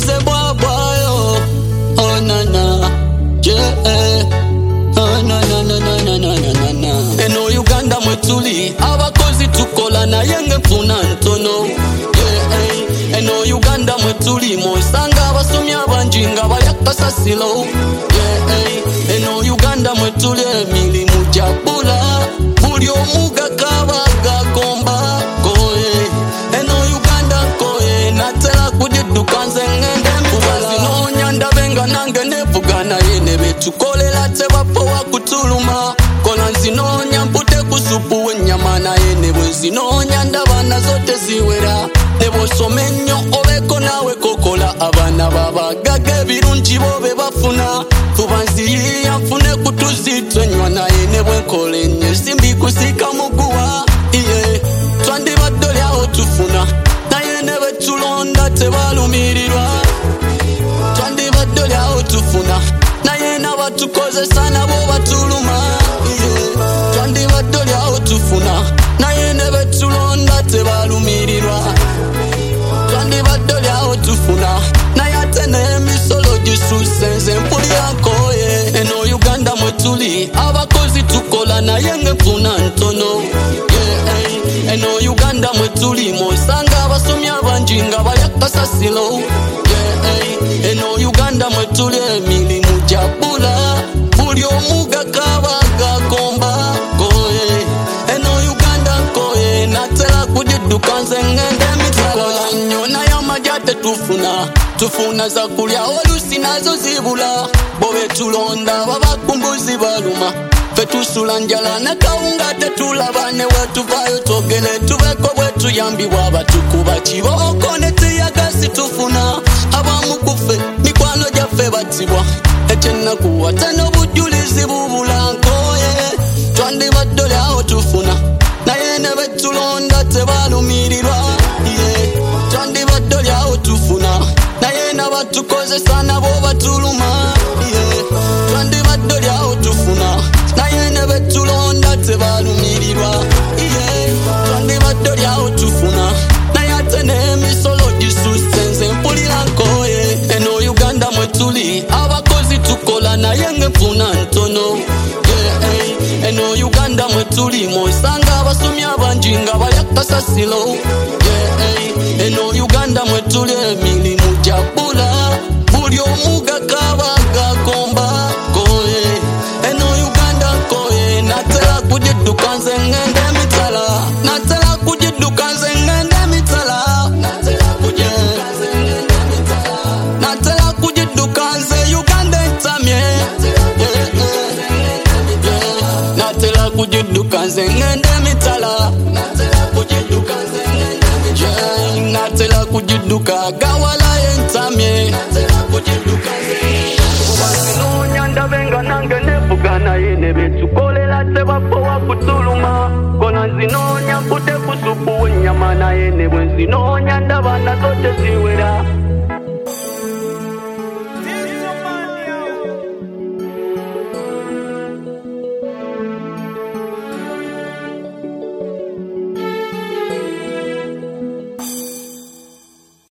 Ize bwa bwa yo. Oh na na. Yeah. Oh na na na na na na na na. Eno Uganda mwetuli abakozi tukola na yenge mfuna ntono. Yeah. Eno Uganda mwetuli moisanga abasomya abanjinga bayakasasilo. Yeah. Eno Uganda mwetuli emilimu jabula buli omuga kabaga komba koye. Eno Uganda koye natela kujiduka nze ngende mubala ndabenga nange nevugana yene betukolela tebapo wakutuluma kola nzinonya mpute kusupu wenyama na yene bwezinonya ndabana zote ziwera nebosome nnyo obeko nawe kokola abana babagage birungi bobe bafuna tubanziyiya mfune kutuzitwenywa na yene bwenkole nye simbi kusika muguwa iye twandibadde aho tufuna na yene betulonda tebalumirirwa twandibadde aho tufuna na yene abatukozesa nabo batuluma twandibadde aho tufuna na yene betulonda tebalumirirwa twandibadde aho tufuna na yate n'emisolo gisusenze mpulyankoye. Eno Uganda mwetuli abakozi tukola na yenge mfuna ntono. Yeah. Eno Uganda mwetuli mosanga abasomya abanjinga bayakasasilo. Yeah. Eno Uganda mwetuli emilimu jabula buli omuga kabaga komba koye. Eno Uganda koye natela kujiduka nze ngende mitala nnyo naye amajate tufuna za kulya olusi nazo zibula bobe tulonda babakumbuzi baluma fe tusula njala ne kawunga tetulabane wetuvayo togele tubeko bwetuyambibwa abatukuba kiboko ne teyagasi tufuna abamu kufe mikwano gyaffe batibwa ekyennaku ate n'obujulizi bubula nkoye twandibadde aho tufuna naye ne betulonda tebalumirirwa. Twandibadde aho tufuna naye n'abatukozesa nabo batuluma. Twandibadde aho tufuna naye ne betulonda tebalumirirwa. Twandibadde aho tufuna naye ate n'emisolo gisusenze mpulira nkoye. Eno Uganda mwetuli abakozi tukola naye ng'enfuna ntono. Eno Uganda mwetuli moisanga abasomya abanjinga bayakasasilo. Eno Uganda mwetuli emilimu jabula buli omuga kabaga komba koye. Eno Uganda koye natela kujiduka nze ngende mitala natela kujiduka nze ngende mitala natela kujiduka nze Uganda entamye natela kujiduka nze ngende mitala natela kujiduka gawala entamye bazinonya ndabenga nange nevugana yene betukolela tebapo wakutuluma kola nzinonya mpute kusupu wenyama na yene bwezinonya ndabana zote